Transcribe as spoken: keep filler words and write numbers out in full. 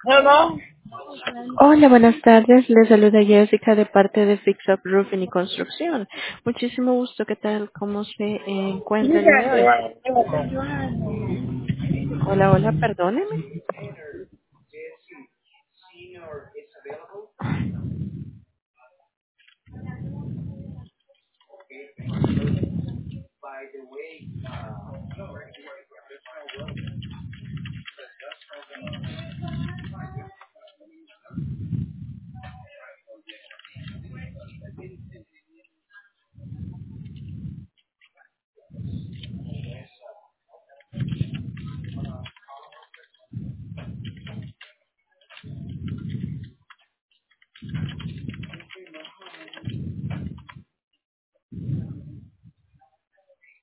Hello. Hola, buenas tardes. Les saluda Jessica de parte de Fix Up Roofing y Construcción. Muchísimo gusto. ¿Qué tal? ¿Cómo se encuentra el día Mira, de hoy? Joana, Hola, hola, perdóneme.